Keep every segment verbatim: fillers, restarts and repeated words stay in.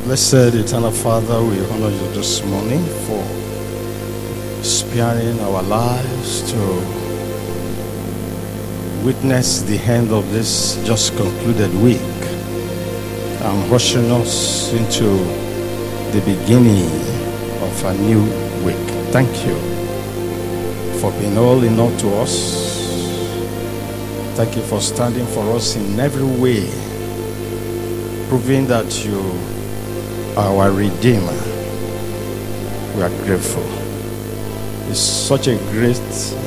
Blessed Eternal Father, we honor you this morning for sparing our lives to witness the end of this just concluded week and ushering us into the beginning of a new week. Thank you for being all in all to us. Thank you for standing for us in every way, proving that you are our Redeemer. We are grateful. It's such a great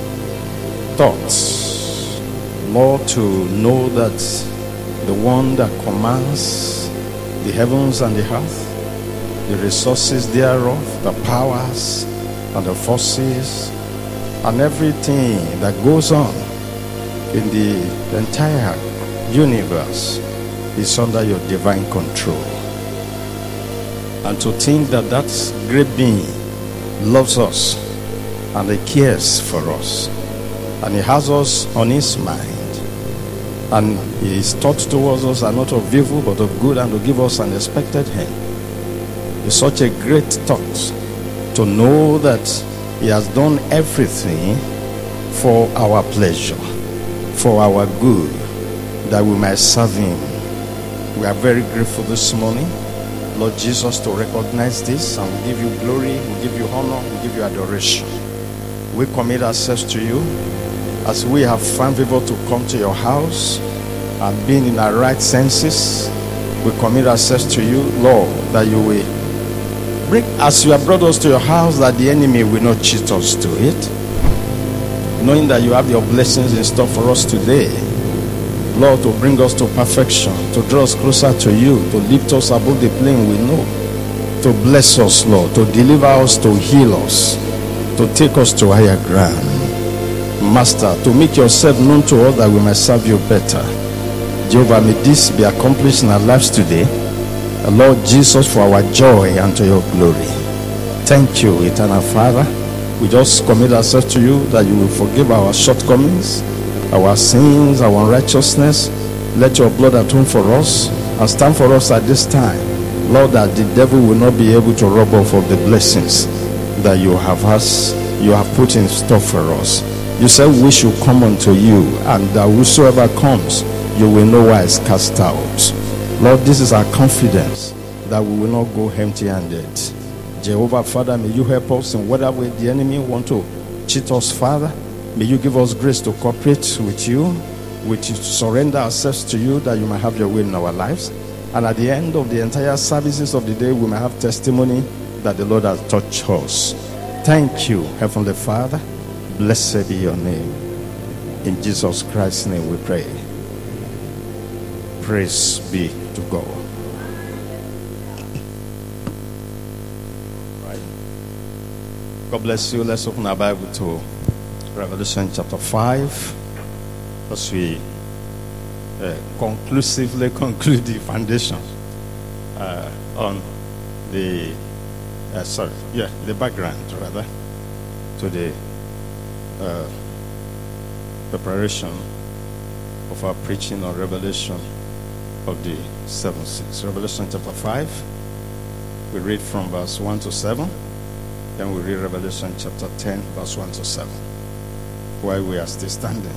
thought, Lord, to know that the one that commands the heavens and the earth, the resources thereof, the powers and the forces, and everything that goes on in the entire universe is under your divine control. And to think that that great being loves us and he cares for us and he has us on his mind and his thoughts towards us are not of evil but of good and to give us an expected end. It's such a great thought to know that he has done everything for our pleasure, for our good, that we might serve him. We are very grateful this morning, Lord Jesus, to recognize this, and we give you glory, we give you honor, we give you adoration. We commit ourselves to you as we have found favor to come to your house and being in our right senses. We commit ourselves to you, Lord, that you will bring, as you have brought us to your house, that the enemy will not cheat us to it, knowing that you have your blessings in store for us today, Lord, to bring us to perfection, to draw us closer to you, to lift us above the plane we know, to bless us, Lord, to deliver us, to heal us, to take us to higher ground. Master, to make yourself known to us that we may serve you better. Jehovah, may this be accomplished in our lives today. Lord Jesus, for our joy and to your glory. Thank you, Eternal Father. We just commit ourselves to you that you will forgive our shortcomings, our sins, our unrighteousness. Let your blood atone for us and stand for us at this time, Lord, that the devil will not be able to rob off of the blessings that you have us, you have put in store for us. You said we should come unto you, and that whosoever comes, you will no wise cast out. Lord, this is our confidence that we will not go empty-handed. Jehovah, Father, may you help us in whatever way the enemy want to cheat us, Father. May you give us grace to cooperate with you, with you, to surrender ourselves to you, that you might have your way in our lives. And at the end of the entire services of the day, we may have testimony that the Lord has touched us. Thank you, Heavenly Father. Blessed be your name. In Jesus Christ's name we pray. Praise be to God. Right. God bless you. Let's open our Bible to Revelation chapter five, as we uh, conclusively conclude the foundations uh, on the uh, sorry, yeah, the background rather to the uh, preparation of our preaching on Revelation of the seven seals. Revelation chapter five. We read from verse one to seven. Then we read Revelation chapter ten, verse one to seven. While we are still standing.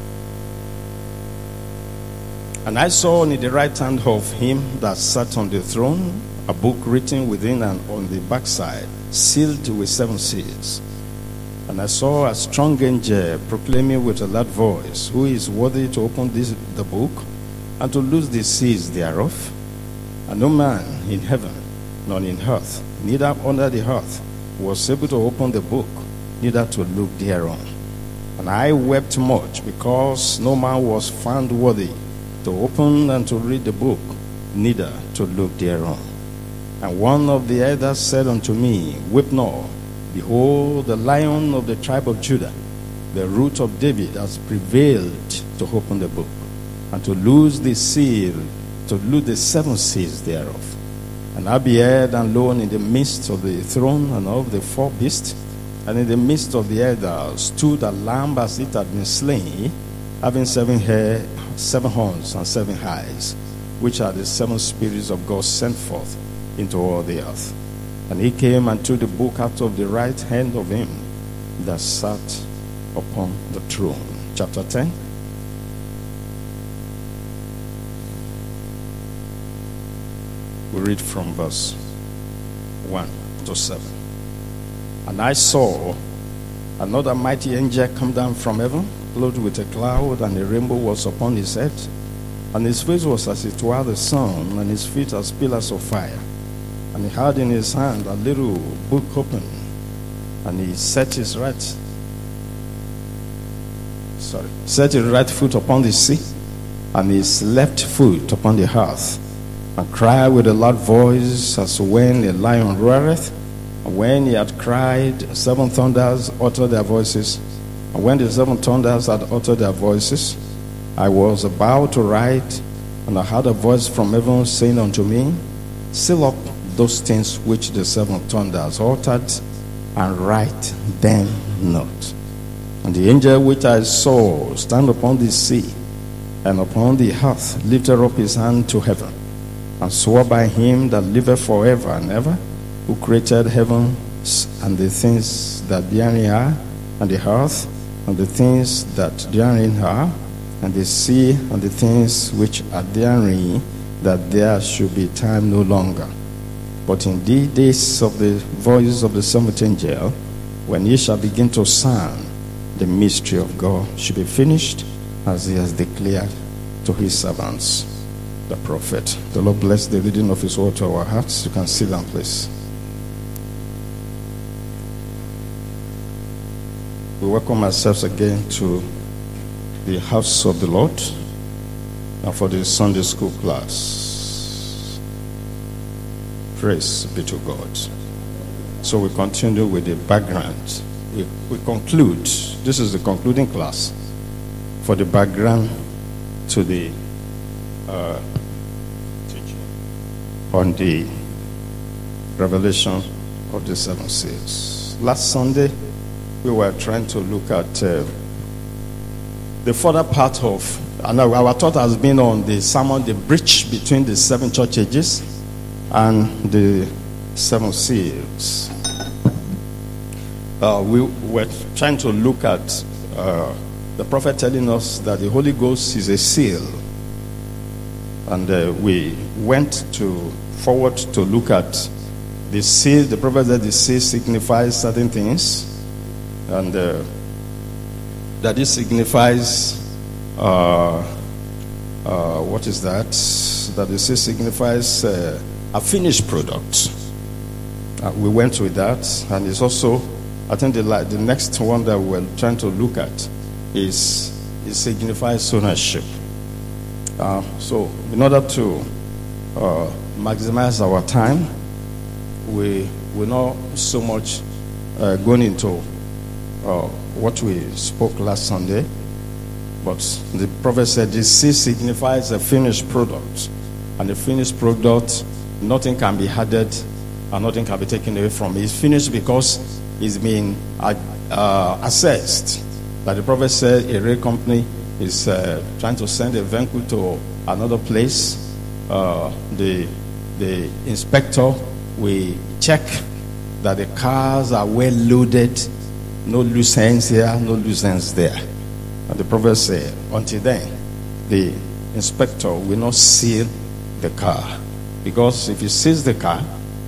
And I saw on the right hand of him that sat on the throne a book written within and on the backside, sealed with seven seals. And I saw a strong angel proclaiming with a loud voice, who is worthy to open this, the book, and to loose the seals thereof? And no man in heaven, nor in earth, neither under the earth, was able to open the book, neither to look thereon. And I wept much, because no man was found worthy to open and to read the book, neither to look thereon. And one of the elders said unto me, Weep not. Behold, the Lion of the tribe of Judah, the root of David, has prevailed to open the book, and to loose the seal, to loose the seven seals thereof. And I beheld, and lo, in the midst of the throne and of the four beasts, and in the midst of the elders stood a lamb as it had been slain, having seven hair, seven horns, and seven eyes, which are the seven spirits of God sent forth into all the earth. And he came and took the book out of the right hand of him that sat upon the throne. Chapter ten. We read from verse one to seven. And I saw another mighty angel come down from heaven, clothed with a cloud, and a rainbow was upon his head. And his face was as it were the sun, and his feet as pillars of fire. And he had in his hand a little book open, and he set his right, sorry, set his right foot upon the sea, and his left foot upon the earth, and cried with a loud voice, as when a lion roareth. And when he had cried, seven thunders uttered their voices. And when the seven thunders had uttered their voices, I was about to write, and I heard a voice from heaven saying unto me, seal up those things which the seven thunders uttered, and write them not. And the angel which I saw stand upon the sea and upon the earth lifted up his hand to heaven, and swore by him that liveth forever and ever, who created heaven and the things that therein are, and the earth and the things that therein are, and the sea and the things which are therein, that there should be time no longer. But in the days of the voice of the seventh angel, when he shall begin to sound, the mystery of God should be finished, as he has declared to his servants, the prophet. The Lord bless the reading of his word to our hearts. You can sit down, please. We welcome ourselves again to the house of the Lord and for the Sunday school class. Praise be to God. So we continue with the background. We, we conclude, this is the concluding class for the background to the uh, teaching on the revelation of the seven seals. Last Sunday, we were trying to look at uh, the further part of, and our thought has been on the sermon, the bridge between the seven church ages and the seven seals. Uh, we were trying to look at uh, the prophet telling us that the Holy Ghost is a seal. And uh, we went to forward to look at the seal. The prophet said the seal signifies certain things. And uh, that it signifies, uh, uh, what is that? That the seal signifies uh, a finished product. Uh, we went with that. And it's also, I think the, the next one that we're trying to look at is it signifies ownership. Uh, so in order to uh, maximize our time, we will not so much uh, going into uh, what we spoke last Sunday, but the prophet said this seal signifies a finished product, and the finished product, nothing can be added and nothing can be taken away from it. It's finished because it's been uh, uh, assessed. Like the prophet said, a rail company is uh, trying to send a vehicle to another place. Uh, the the inspector will check that the cars are well loaded, no loose ends here, no loose ends there. And the prophet said, until then, the inspector will not seal the car, because if he seals the car,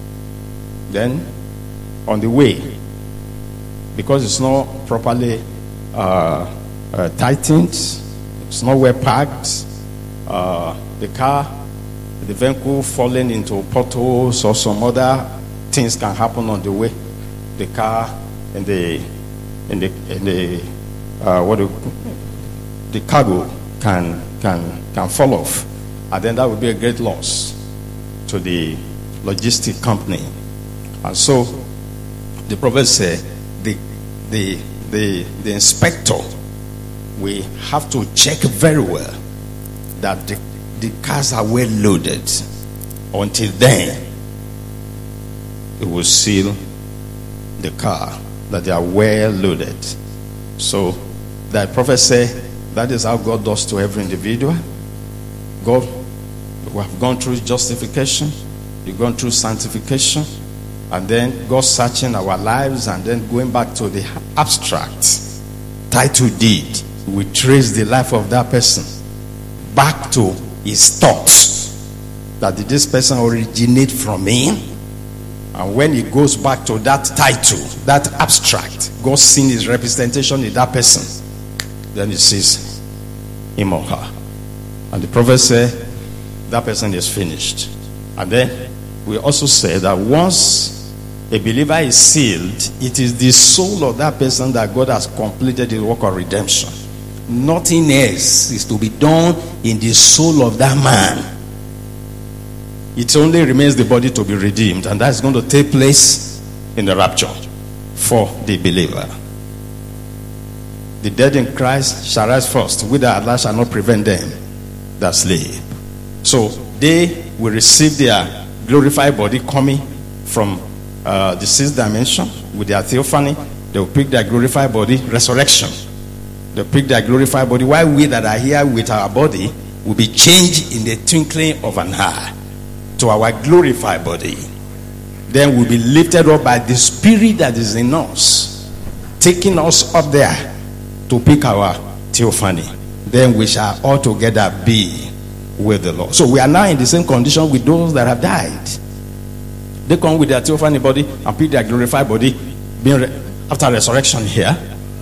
then on the way, because it's not properly uh, uh, tightened, it's not well packed, uh, the car, the vehicle falling into potholes or some other things can happen on the way. The car and the and the and the uh, what do, the cargo can can can fall off, and then that would be a great loss to the logistic company. And so the prophet said the the the the inspector, we have to check very well that the, the cars are well loaded. Until then, it will seal the car, that they are well loaded. So the prophet said that is how God does to every individual. God, we have gone through justification, You've gone through sanctification, and then God searching our lives, and then going back to the abstract title deed. We trace the life of that person back to his thoughts. That did this person originate from him? And when he goes back to that title, that abstract, God seeing his representation in that person, then he sees him or her. And the prophet said, that person is finished. And then we also say that once a believer is sealed, it is the soul of that person that God has completed the work of redemption. Nothing else is to be done in the soul of that man. It only remains the body to be redeemed, and that's going to take place in the rapture for the believer. The dead in Christ shall rise first, whither Allah shall not prevent them that sleep. So they will receive their glorified body coming from uh, the sixth dimension with their theophany. They will pick their glorified body, resurrection. They will pick their glorified body, while we that are here with our body will be changed in the twinkling of an eye to our glorified body. Then we'll be lifted up by the Spirit that is in us, taking us up there to pick our theophany. Then we shall all together be with the Lord. So we are now in the same condition with those that have died. They come with their theophany body and pick their glorified body being re- after resurrection here.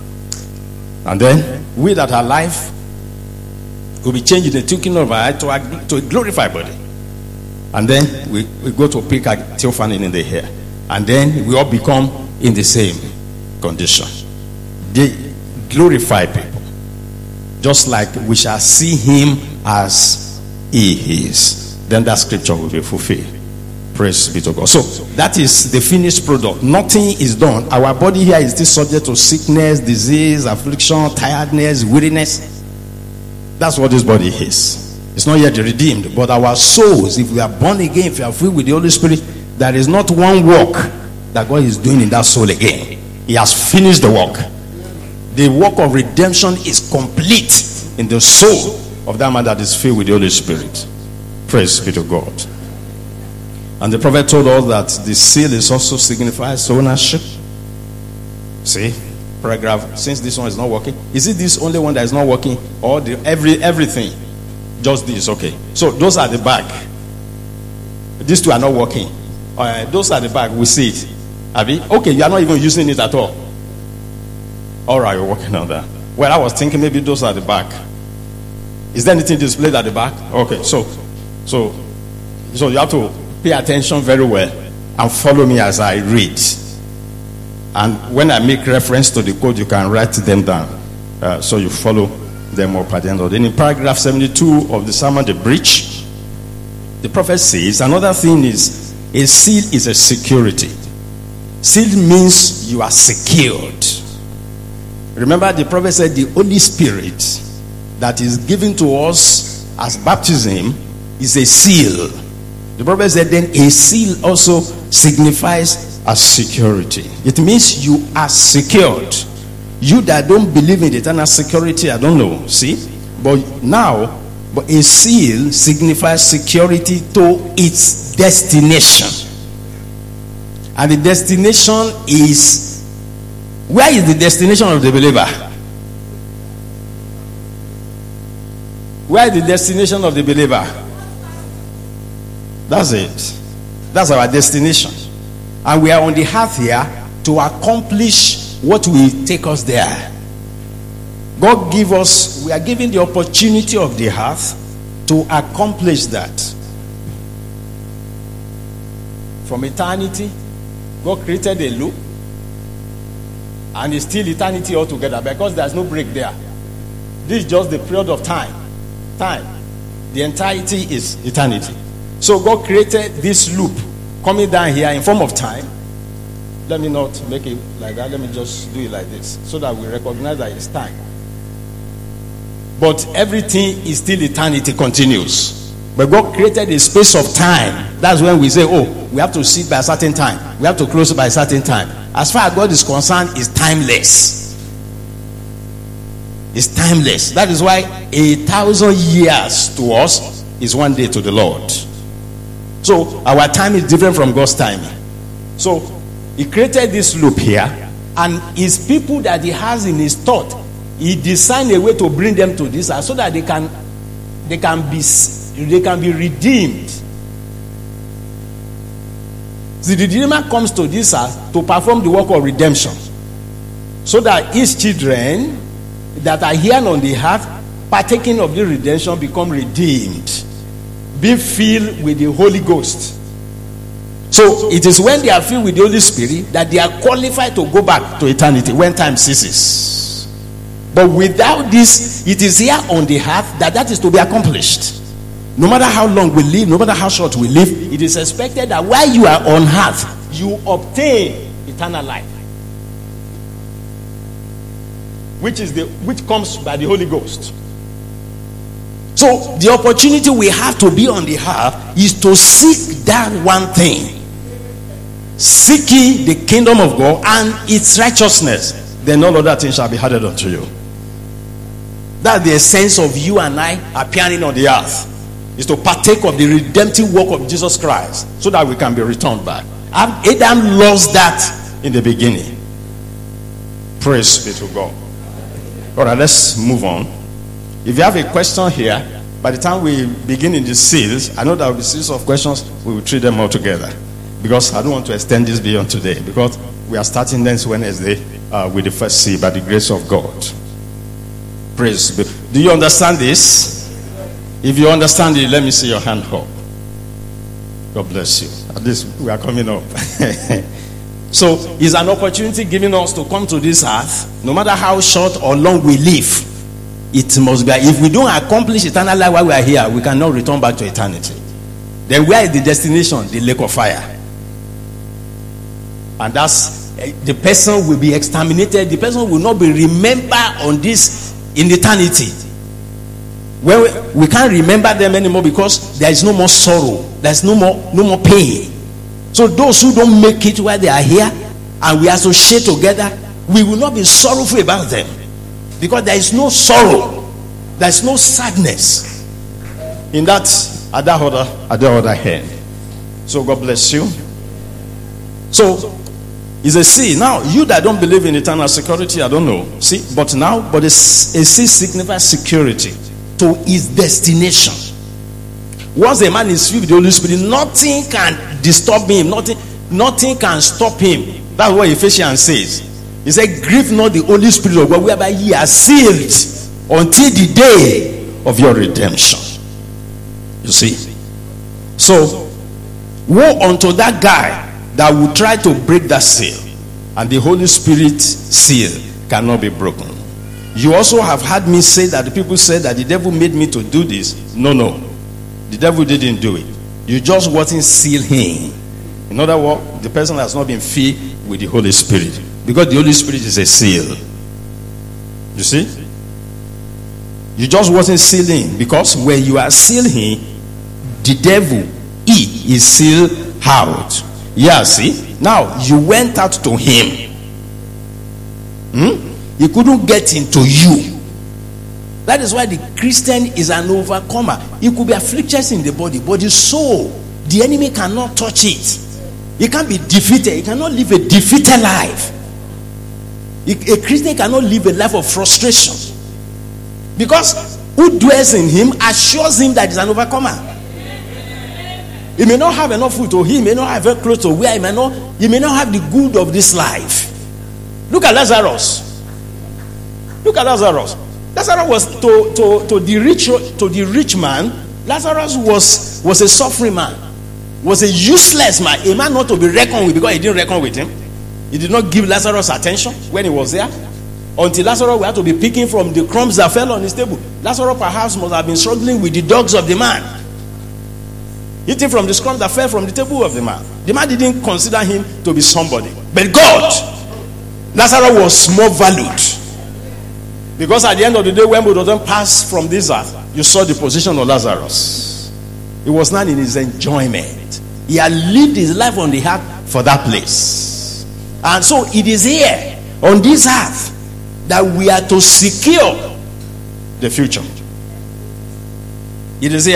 And then we that are alive will be changed in the twinkling of an eye to a, to a glorified body. And then we, we go to pick a theophany in the hair. And then we all become in the same condition. The glorified people. Just like we shall see him as he is. Then that scripture will be fulfilled. Praise be to God. So that is the finished product. Nothing is done. Our body here is still subject to sickness, disease, affliction, tiredness, weariness. That's what this body is. It's not yet redeemed, but our souls, if we are born again, if we are filled with the Holy Spirit, there is not one work that God is doing in that soul again. He has finished the work. The work of redemption is complete in the soul of that man that is filled with the Holy Spirit. Praise be to God. And the prophet told us that the seal is also signifies ownership. See, paragraph, since this one is not working, is it this only one that is not working, or the every everything? Just this, okay. So those are the back. These two are not working. Uh, those are the back. We see it. Abi? Okay, you are not even using it at all. All right, you're working on that. Well, I was thinking maybe those are the back. Is there anything displayed at the back? Okay, so, so, so you have to pay attention very well and follow me as I read. And when I make reference to the code, you can write them down, uh, so you follow them up at the end of the day. In paragraph seventy-two of the sermon, the breach, the prophet says another thing is a seal is a security. Seal means you are secured. Remember, the prophet said the Holy Spirit that is given to us as baptism is a seal. The prophet said then a seal also signifies a security. It means you are secured. You that don't believe in eternal security, I don't know. See? But now, but a seal signifies security to its destination. And the destination is, where is the destination of the believer? Where is the destination of the believer? That's it. That's our destination. And we are on the earth here to accomplish what will take us there. God give us, we are given the opportunity of the earth to accomplish that. From eternity, God created a loop, and it's still eternity altogether because there's no break there. This is just the period of time. Time. The entirety is eternity. So God created this loop coming down here in form of time. Let me not make it like that. Let me just do it like this so that we recognize that it's time. But everything is still eternity continues. But God created a space of time. That's when we say, oh, we have to sit by a certain time. We have to close by a certain time. As far as God is concerned, it's timeless. It's timeless. That is why a thousand years to us is one day to the Lord. So our time is different from God's timing. So he created this loop here, and his people that he has in his thought, he designed a way to bring them to this earth so that they can they can be they can be redeemed. The Redeemer comes to this earth to perform the work of redemption, so that his children that are here on the earth, partaking of the redemption, become redeemed, being filled with the Holy Ghost. So it is when they are filled with the Holy Spirit that they are qualified to go back to eternity when time ceases. But without this, it is here on the earth that that is to be accomplished. No matter how long we live, no matter how short we live, it is expected that while you are on earth, you obtain eternal life, which is the which comes by the Holy Ghost. So the opportunity we have to be on the earth is to seek that one thing. Seek ye the kingdom of God and its righteousness, then all other things shall be added unto you. That's the essence of you and I appearing on the earth, is to partake of the redemptive work of Jesus Christ, so that we can be returned back. Adam lost that in the beginning. Praise be to God. All right, let's move on. If you have a question here, by the time we begin in the seals, I know there will be series of questions. We will treat them all together, because I don't want to extend this beyond today, because we are starting next Wednesday uh, with the first seal by the grace of God. Praise be. Do you understand this? If you understand it, let me see your hand up. God bless you. At least we are coming up. So it's an opportunity given us to come to this earth. No matter how short or long we live, it must be. If we don't accomplish eternal life while we are here, we cannot return back to eternity. Then where is the destination? The lake of fire. And that's, the person will be exterminated. The person will not be remembered on this in eternity. Well, we, we can't remember them anymore, because there is no more sorrow. There is no more no more pain. So those who don't make it while they are here, and we associate together, we will not be sorrowful about them, because there is no sorrow, there is no sadness in that at that other at the other hand. So God bless you. So it's a sea. Now, you that don't believe in eternal security, I don't know. See, but now, but a, a sea signifies security to his destination. Once a man is filled with the Holy Spirit, nothing can disturb him, nothing, nothing can stop him. That's what Ephesians says. He said, grieve not the Holy Spirit of God, whereby ye are sealed until the day of your redemption. You see? So, woe unto that guy that will try to break that seal, and the Holy Spirit seal cannot be broken. You also have heard me say that the people said that the devil made me to do this. No, no. The devil didn't do it. You just wasn't sealed in. In other words, the person has not been filled with the Holy Spirit, because the Holy Spirit is a seal. You see? You just wasn't sealed in, because when you are sealed in, the devil, he is sealed out. Yeah, see? Now, you went out to him. Hmm? He couldn't get into you. That is why the Christian is an overcomer. He could be afflicted in the body, but the soul, the enemy cannot touch it. He can't be defeated. He cannot live a defeated life. A Christian cannot live a life of frustration, because who dwells in him assures him that he's an overcomer. He may not have enough food to eat, he may not have very clothes to wear, he may not, he may not have the good of this life. Look at Lazarus. Look at Lazarus. Lazarus was to, to, to the rich to the rich man. Lazarus was was a suffering man, was a useless man, a man not to be reckoned with, because he didn't reckon with him. He did not give Lazarus attention when he was there, until Lazarus had to be picking from the crumbs that fell on his table. Lazarus perhaps must have been struggling with the dogs of the man, eating from the crumbs that fell from the table of the man. The man didn't consider him to be somebody, but God, Lazarus was more valued. Because at the end of the day, when we don't pass from this earth, you saw the position of Lazarus. He was not in his enjoyment. He had lived his life on the earth for that place. And so it is here, on this earth, that we are to secure the future. It is here.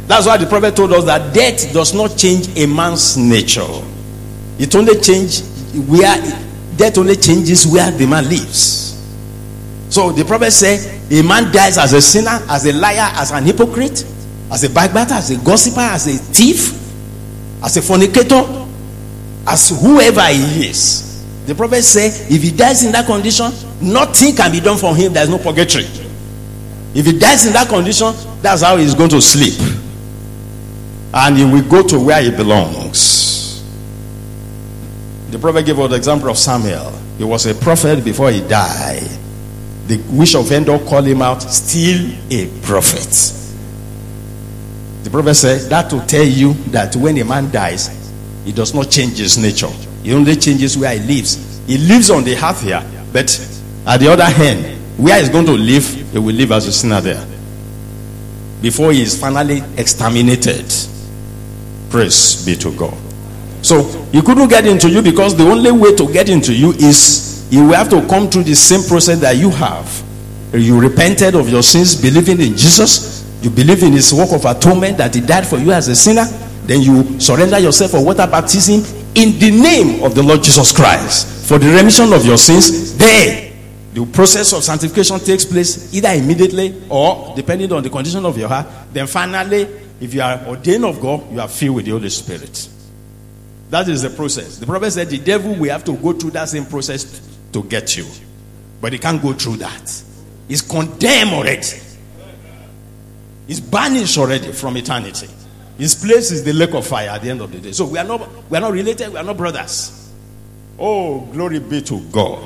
That's why the prophet told us that death does not change a man's nature. It only changes where death only changes where the man lives. So the prophet said, a man dies as a sinner, as a liar, as an hypocrite, as a backbiter, as a gossiper, as a thief, as a fornicator, as whoever he is. The prophet said, if he dies in that condition, nothing can be done for him. There is no purgatory. If he dies in that condition, that's how he's going to sleep. And he will go to where he belongs. The prophet gave us the example of Samuel. He was a prophet before he died. The witch of Endor called him out, still a prophet. The prophet said that to tell you that when a man dies, he does not change his nature. He only changes where he lives. He lives on the earth here, but at the other hand, where he's going to live, he will live as a sinner there before he is finally exterminated. Praise be to God. So he couldn't get into you because the only way to get into you is you will have to come through the same process that you have. You repented of your sins, believing in Jesus. You believe in his work of atonement, that he died for you as a sinner. Then you surrender yourself for water baptism in the name of the Lord Jesus Christ for the remission of your sins. Then the process of sanctification takes place either immediately or depending on the condition of your heart. Then finally, if you are ordained of God, you are filled with the Holy Spirit. That is the process. The prophet said the devil will have to go through that same process to get you. But he can't go through that. He's condemned already. He's banished already from eternity. His place is the lake of fire at the end of the day. So we are not we are not related, we are not brothers. Oh, glory be to God.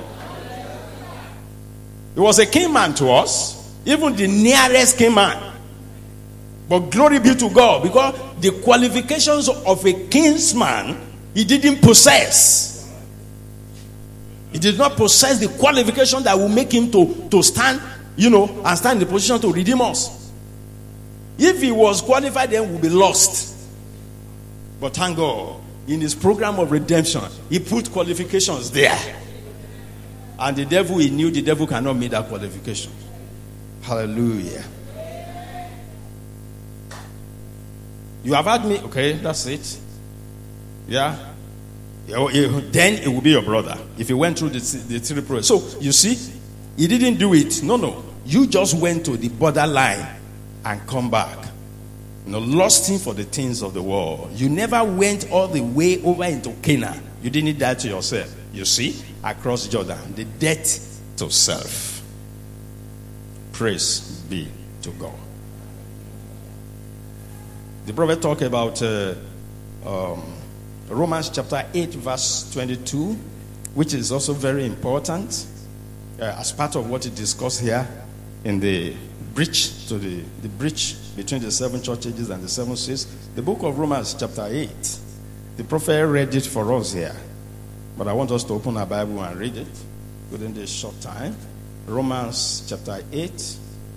He was a king man to us, even the nearest king man. But glory be to God, because the qualifications of a king's man, he didn't possess. He did not possess the qualification that will make him to, to stand, you know, and stand in the position to redeem us. If he was qualified, then we'll be lost. But thank God, in his program of redemption, he put qualifications there. And the devil, he knew the devil cannot meet that qualification. Hallelujah. You have had me, okay, that's it. Yeah. Then it will be your brother if he went through the, the three process. So you see, he didn't do it. No, no. You just went to the borderline and come back. You know, lost him for the things of the world. You never went all the way over into Canaan. You didn't die to yourself. You see, across Jordan, the death to self. Praise be to God. The prophet talked about uh, um, Romans chapter eight, verse twenty-two, which is also very important uh, as part of what he discussed here in the breach to the, the breach between the seven church ages and the seven seals. The book of Romans chapter eight. The prophet read it for us here. But I want us to open our Bible and read it within this short time. Romans chapter eight.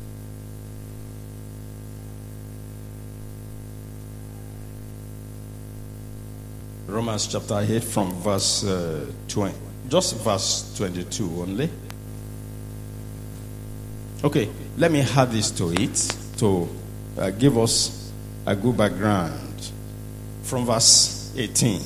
Romans chapter eight from verse uh, twenty. Just verse twenty-two only. Okay, let me add this to it to uh, give us a good background. From verse eighteen.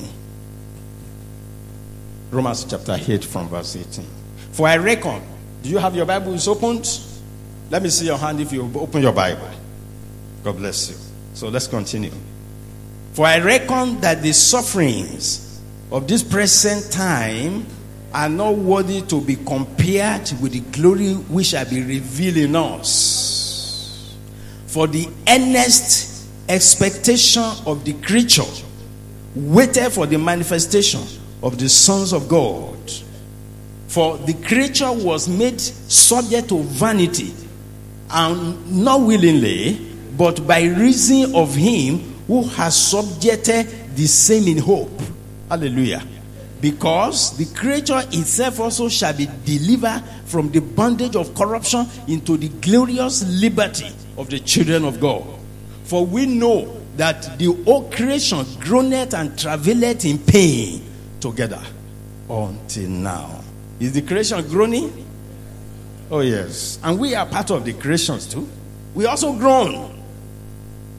Romans chapter eight from verse eighteen. For I reckon, do you have your Bibles opened? Let me see your hand if you open your Bible. God bless you. So let's continue. For I reckon that the sufferings of this present time are not worthy to be compared with the glory which shall be revealed in us. For the earnest expectation of the creature waited for the manifestation of the sons of God. For the creature was made subject to vanity, and not willingly, but by reason of him who has subjected the same in hope. Hallelujah. Because the creature itself also shall be delivered from the bondage of corruption into the glorious liberty of the children of God. For we know that the whole creation groaneth and travaileth in pain together until now. Is the creation groaning? Oh yes. And we are part of the creations too. We also groan.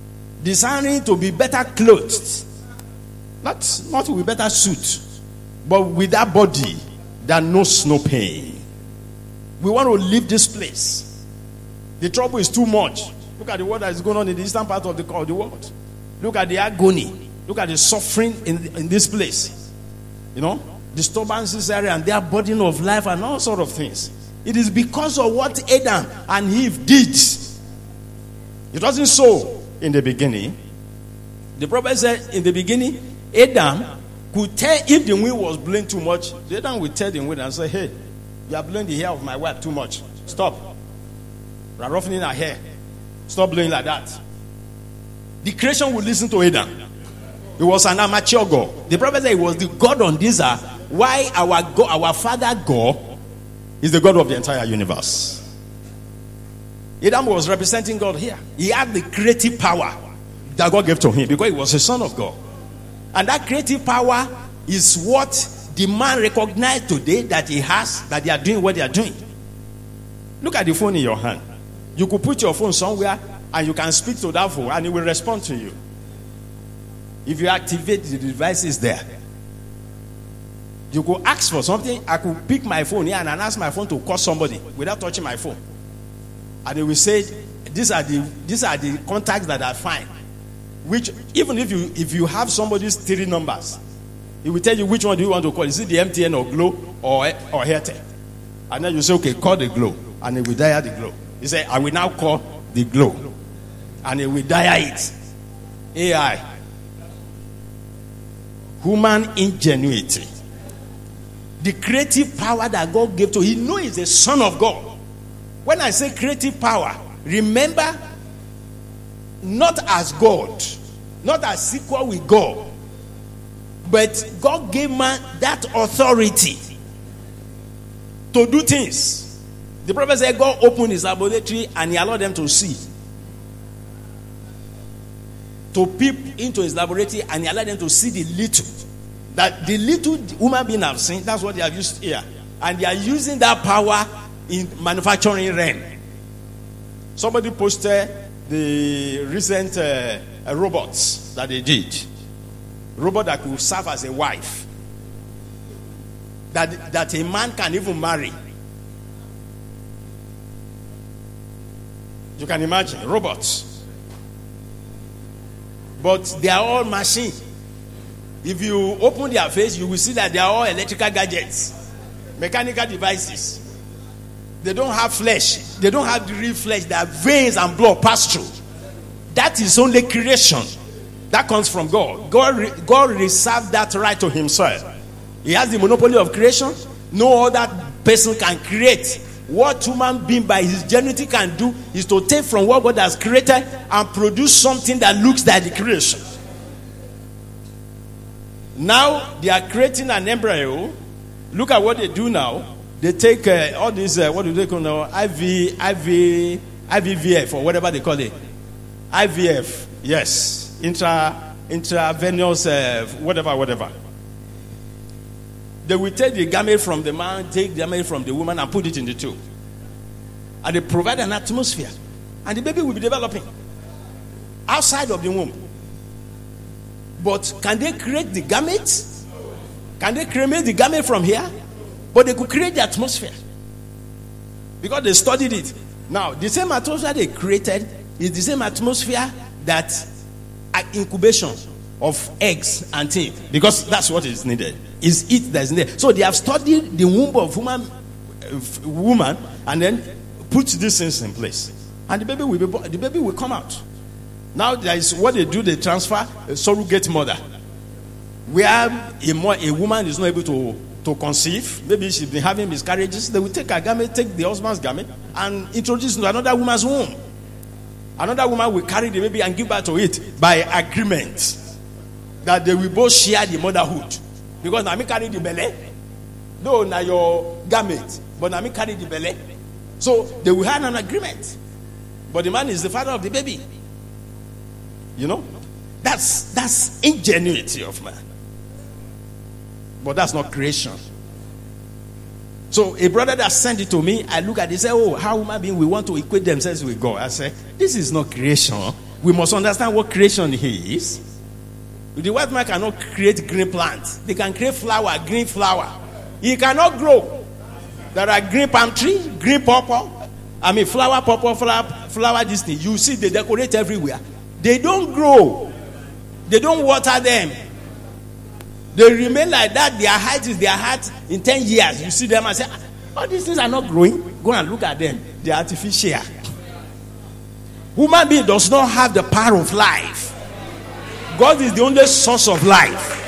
desiring to be better clothed. Not, not with better suit, but with that body that knows no pain. We want to leave this place. The trouble is too much. Look at the world that is going on in the eastern part of the, of the world. Look at the agony. Look at the suffering in, in this place. You know, disturbances area and their burden of life and all sort of things. It is because of what Adam and Eve did. It wasn't so in the beginning. The prophet said in the beginning, Adam could tell if the wind was blowing too much. Adam would tell the wind and say, hey, you are blowing the hair of my wife too much. Stop. You are roughening her hair. Stop blowing like that. The creation would listen to Adam. He was an amateur God. The prophet said he was the God on this earth. Why our God, our father God is the God of the entire universe. Adam was representing God here. He had the creative power that God gave to him because he was a son of God. And that creative power is what the man recognized today that he has, that they are doing what they are doing. Look at the phone in your hand. You could put your phone somewhere and you can speak to that phone and it will respond to you. If you activate the devices there, you could ask for something. I could pick my phone here and ask my phone to call somebody without touching my phone. And they will say, these are the these are the contacts that I find. Which, even if you if you have somebody's three numbers, it will tell you which one do you want to call. Is it the M T N or Glo or or Airtel? And then you say, okay, call the Glo, and it will dial the Glo. He said, I will now call the Glo, and it will dial it. A I, human ingenuity, the creative power that God gave to him. He knows he's the son of God. When I say creative power, remember, not as God, not as equal with God, but God gave man that authority to do things. The prophet said God opened his laboratory and he allowed them to see, to peep into his laboratory, and he allowed them to see the little, that the little human being have seen. That's what they have used here, and they are using that power in manufacturing realm. Somebody posted the recent uh, uh, robots that they did. Robot that could serve as a wife. That, that a man can even marry. You can imagine, robots. But they are all machine. If you open their face, you will see that they are all electrical gadgets, mechanical devices. They don't have flesh. They don't have the real flesh. They have veins and blood pass through. That is only creation. That comes from God. God, God reserved that right to himself. He has the monopoly of creation. No other person can create. What human being by his genetic can do is to take from what God has created and produce something that looks like the creation. Now they are creating an embryo. Look at what they do now. They take uh, all these, uh, what do they call now? I V, I V, I V V F or whatever they call it. I V F, yes. Intra, intravenous, uh, whatever, whatever. They will take the gamete from the man, take the gamete from the woman and put it in the tube. And they provide an atmosphere. And the baby will be developing outside of the womb. But can they create the gamete? Can they create the gamete from here? But they could create the atmosphere. Because they studied it. Now, the same atmosphere they created is the same atmosphere that incubation of eggs and things. Because that's what is needed. Is it that is needed. So they have studied the womb of woman, uh, woman and then put these things in place. And the baby will be born, the baby will come out. Now there is what they do, they transfer a surrogate mother. Where a, more, a woman is not able to to conceive, maybe she's been having miscarriages, they will take her gamete, take the husband's gamete, and introduce into another woman's womb. Another woman will carry the baby and give birth to it by agreement that they will both share the motherhood. Because now me carry the belly, no, now your gamete, but now me carry the belly. So they will have an agreement. But the man is the father of the baby. You know, that's that's ingenuity of man. But that's not creation. So a brother that sent it to me, I look at it and say, oh, how human beings we want to equate themselves with God. I say, this is not creation. we must understand what creation is. The white man cannot create green plants. They can create flower, green flower. He cannot grow. There are green palm tree, green purple. I mean, flower, purple, flower, flower, this thing. You see, they decorate everywhere. They don't grow. They don't water them. They remain like that. Their height is their height in ten years. You see them and say, oh, these things are not growing. Go and look at them. They are artificial. Human being does not have the power of life. God is the only source of life.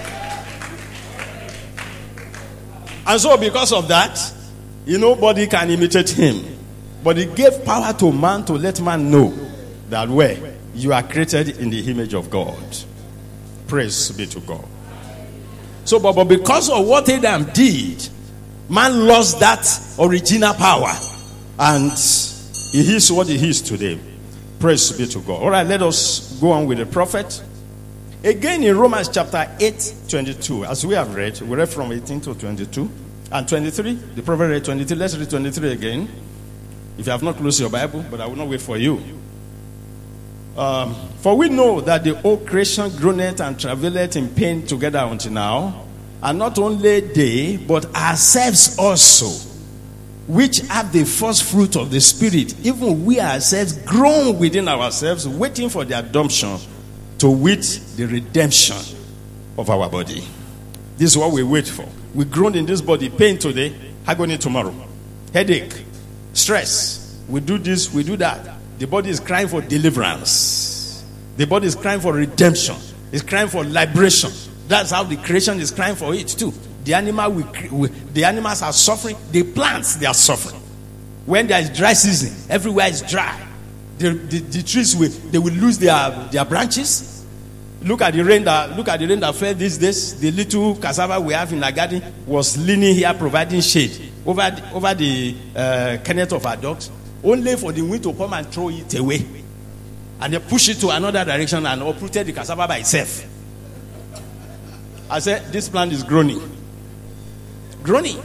And so because of that, you know, nobody can imitate him. But he gave power to man to let man know that where you are created in the image of God. Praise be to God. So, but, but because of what Adam did, man lost that original power. And he is what he is today. Praise be to God. All right, let us go on with the prophet. Again in Romans chapter eight, twenty-two, as we have read, we read from eighteen to twenty-two. And twenty-three, the prophet read twenty-three. Let's read twenty-three again. If you have not closed your Bible, but I will not wait for you. Um, For we know that the whole creation groaneth and travaileth in pain together until now. And not only they, but ourselves also, which have the first fruit of the Spirit, even we ourselves groan within ourselves, waiting for the adoption, to wit the redemption of our body. This is what we wait for. We groan in this body, pain today, agony tomorrow, headache, stress. We do this, we do that. The body is crying for deliverance. The body is crying for redemption. It's crying for liberation. That's how the creation is crying for it too. The animal, we, we, the animals are suffering. The plants, they are suffering. When there is dry season, everywhere is dry. The, the, the trees will they will lose their, their branches. Look at the rain that look at the rain that fell these days. The little cassava we have in our garden was leaning here, providing shade over the, over the uh, kennel of our dogs, only for the wind to come and throw it away, and they push it to another direction and uprooted the cassava by itself. I said, this plant is groaning, groaning.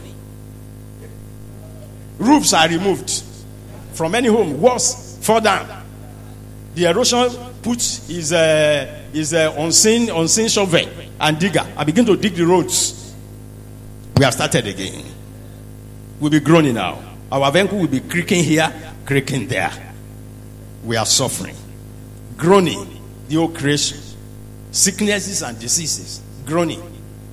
Roofs are removed from any home. Walls fall down. The erosion puts his uh, his uh, unseen unseen shovel and digger and begin to dig the roads. We have started again. We'll be groaning now. Our vehicle will be creaking here, creaking there. We are suffering, groaning. The old creation, sicknesses and diseases, groaning.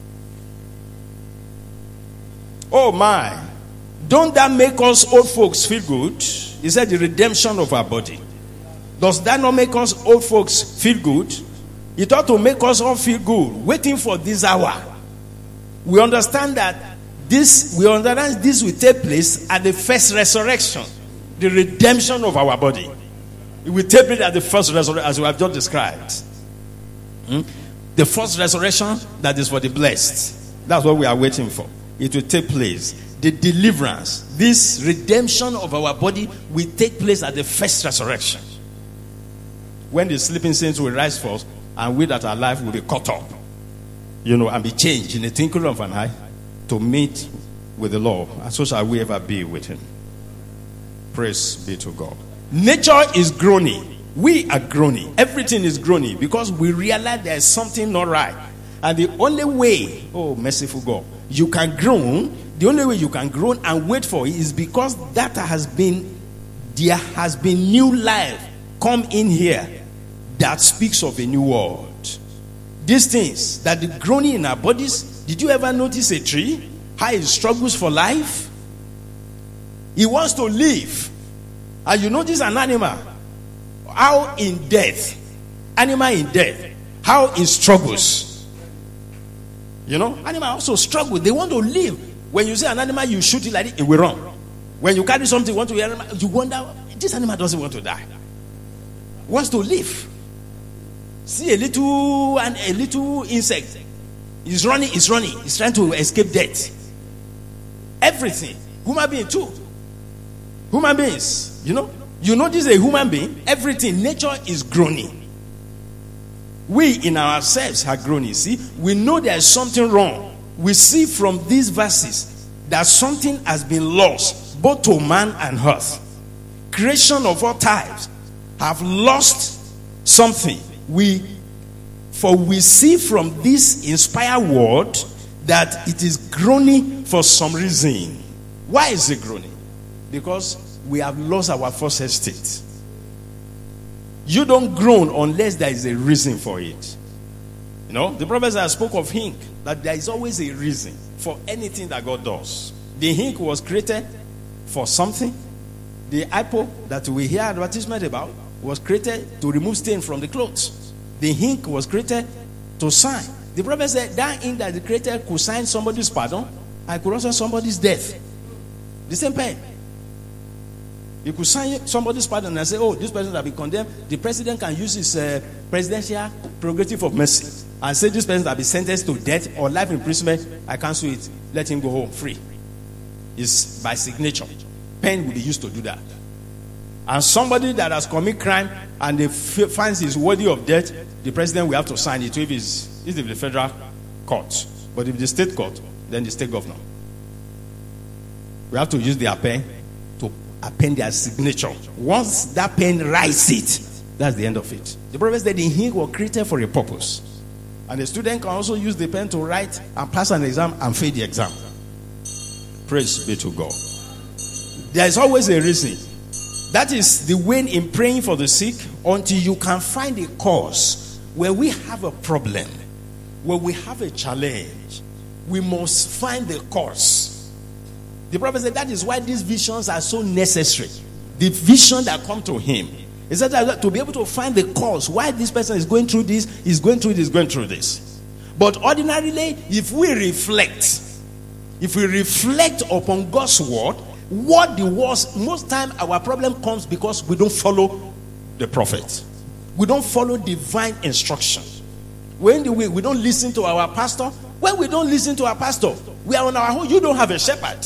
Oh my! Don't that make us old folks feel good? He said the redemption of our body. Does that not make us old folks feel good? It ought to make us all feel good, waiting for this hour. We understand that this, we understand this will take place at the first resurrection, the redemption of our body. It will take place at the first resurrection, as we have just described. Hmm? The first resurrection that is for the blessed. That's what we are waiting for. It will take place. The deliverance, this redemption of our body will take place at the first resurrection. When the sleeping saints will rise first, and we that are alive will be caught up, you know, and be changed in the twinkling of an eye to meet with the Lord. And so shall we ever be with him. Praise be to God. Nature is groaning. We are groaning. Everything is groaning because we realize there is something not right. And the only way, oh merciful God, you can groan, the only way you can groan and wait for it is because that has been, there has been new life come in here that speaks of a new world. These things, that the groaning in our bodies, did you ever notice a tree? How it struggles for life? It wants to live. And you notice an animal, how in death, animal in death, how it struggles. You know, animal also struggle. They want to live. When you see an animal, you shoot it like it, it will run. When you carry something, you want to animal, you wonder, this animal doesn't want to die. It wants to live. See a little and a little insect. He's running, he's running, he's trying to escape death. Everything. Human being too. Human beings, you know, you notice a human being, everything, nature is groaning. We in ourselves are groaning. See, we know there is something wrong. We see from these verses that something has been lost, both to man and earth. Creation of all types have lost something. We, for we see from this inspired word that it is groaning for some reason. Why is it groaning? Because we have lost our first estate. You don't groan unless there is a reason for it. You know, the professor spoke of hink, that there is always a reason for anything that God does. The hink was created for something. The apple that we hear advertisement about was created to remove stain from the clothes. The ink was created to sign. The prophet said that ink that the creator could sign somebody's pardon, I could also somebody's death. The same pen. You could sign somebody's pardon and say, oh, this person has been condemned. The president can use his uh, presidential prerogative of mercy and say this person has been sentenced to death or life imprisonment. I cancel it. Let him go home free. It's by signature. Pen will be used to do that. And somebody that has committed crime and they f- finds he's worthy of death, the president will have to sign it if it's, if it's the federal court. But if the state court, then the state governor. We have to use their pen to append their signature. Once that pen writes it, that's the end of it. The prophet said the ink was created for a purpose. And the student can also use the pen to write and pass an exam and fail the exam. Praise be to God. There is always a reason. That is the way in praying for the sick until you can find a cause. Where we have a problem, where we have a challenge, we must find the cause. The prophet said that is why these visions are so necessary. The vision that come to him. He said that to be able to find the cause why this person is going through this, is going through this, going through this. But ordinarily, if we reflect, if we reflect upon God's word, what the was most time our problem comes because we don't follow the prophet. We don't follow divine instruction. When do we we don't listen to our pastor? When we don't listen to our pastor, we are on our own. You don't have a shepherd.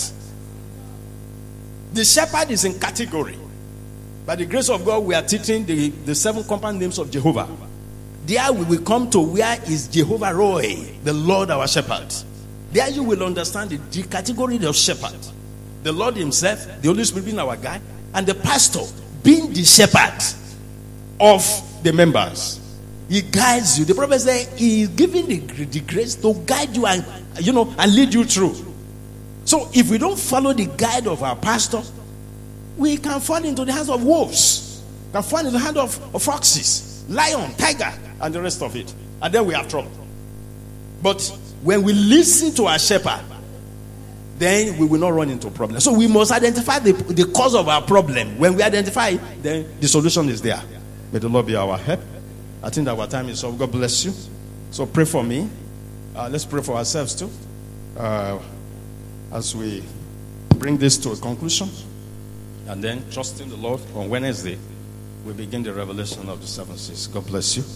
The shepherd is in category. By the grace of God, we are teaching the, the seven compound names of Jehovah. There we will come to where is Jehovah Roy, the Lord our shepherd. There you will understand the, the category of shepherd. The Lord himself, the Holy Spirit being our guide, and the pastor being the shepherd of the members. He guides you. The prophet said he is giving the, the grace to guide you and, you know, and lead you through. So if we don't follow the guide of our pastor, we can fall into the hands of wolves, can fall into the hands of, of foxes, lion, tiger, and the rest of it. And then we have trouble. But when we listen to our shepherd, then we will not run into problems. So we must identify the, the cause of our problem. When we identify it, then the solution is there. May the Lord be our help. I think that our time is up. God bless you. So pray for me. Uh, let's pray for ourselves too. Uh, as we bring this to a conclusion. And then, trusting the Lord, on Wednesday, we begin the revelation of the seven seals. God bless you.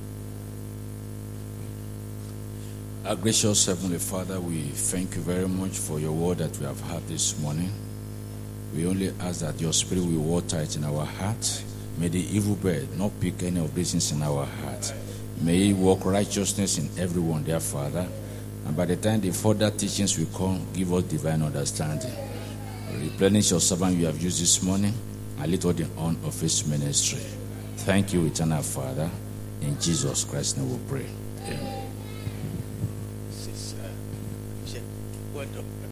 Our gracious Heavenly Father, we thank you very much for your word that we have had this morning. We only ask that your spirit will water it in our hearts. May the evil bird not pick any of these things in our hearts. May he work righteousness in everyone, dear Father. And by the time the further teachings will come, give us divine understanding. Replenish your servant you have used this morning and let all the honor of his ministry. Thank you, eternal Father. In Jesus Christ's name we pray. Amen.